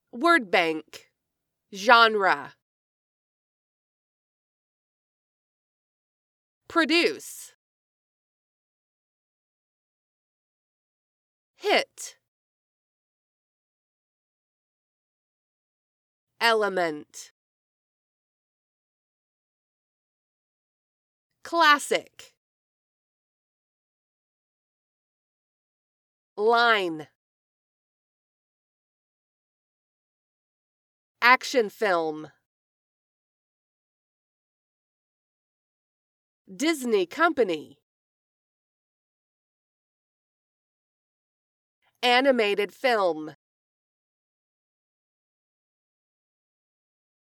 Word bank. Genre. Produce. Hit. Element. Classic. Line. Action film. Disney Company. Animated film.